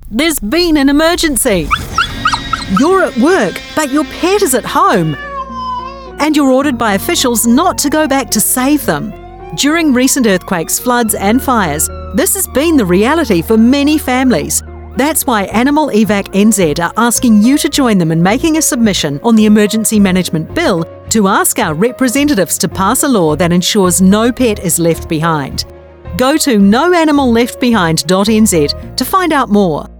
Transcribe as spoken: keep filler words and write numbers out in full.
There's been an emergency. You're at work, but your pet is at home, and you're ordered by officials not to go back to save them. During recent earthquakes, floods and fires, this has been the reality for many families. That's why Animal Evac N Z are asking you to join them in making a submission on the Emergency Management Bill to ask our representatives to pass a law that ensures no pet is left behind. Go to no animal left behind dot n z to find out more.